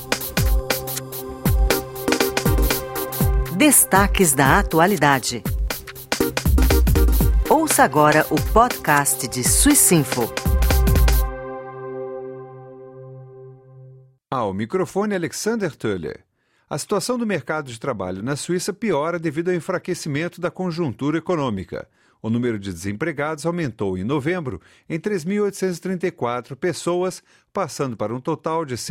Destaques da atualidade. Ouça agora o podcast de Suissinfo. Ao microfone Alexander Töller. A situação do mercado de trabalho na Suíça piora devido ao enfraquecimento da conjuntura econômica. O número de desempregados aumentou em novembro em 3.834 pessoas, passando para um total de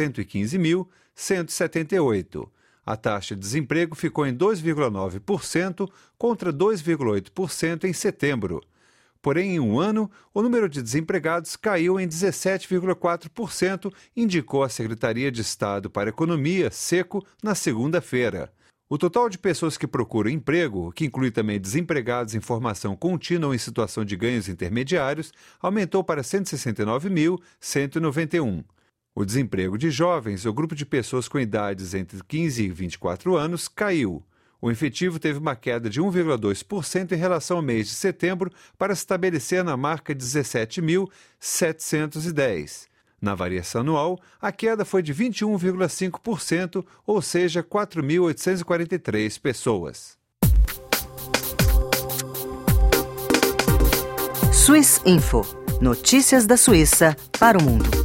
115.178. A taxa de desemprego ficou em 2,9% contra 2,8% em setembro. Porém, em um ano, o número de desempregados caiu em 17,4%, indicou a Secretaria de Estado para a Economia, SECO, na segunda-feira. O total de pessoas que procuram emprego, que inclui também desempregados em formação contínua ou em situação de ganhos intermediários, aumentou para 169.191. O desemprego de jovens, o grupo de pessoas com idades entre 15 e 24 anos, caiu. O efetivo teve uma queda de 1,2% em relação ao mês de setembro para se estabelecer na marca de 17.710. Na variação anual, a queda foi de 21,5%, ou seja, 4.843 pessoas. Suissinfo. Notícias da Suíça para o mundo.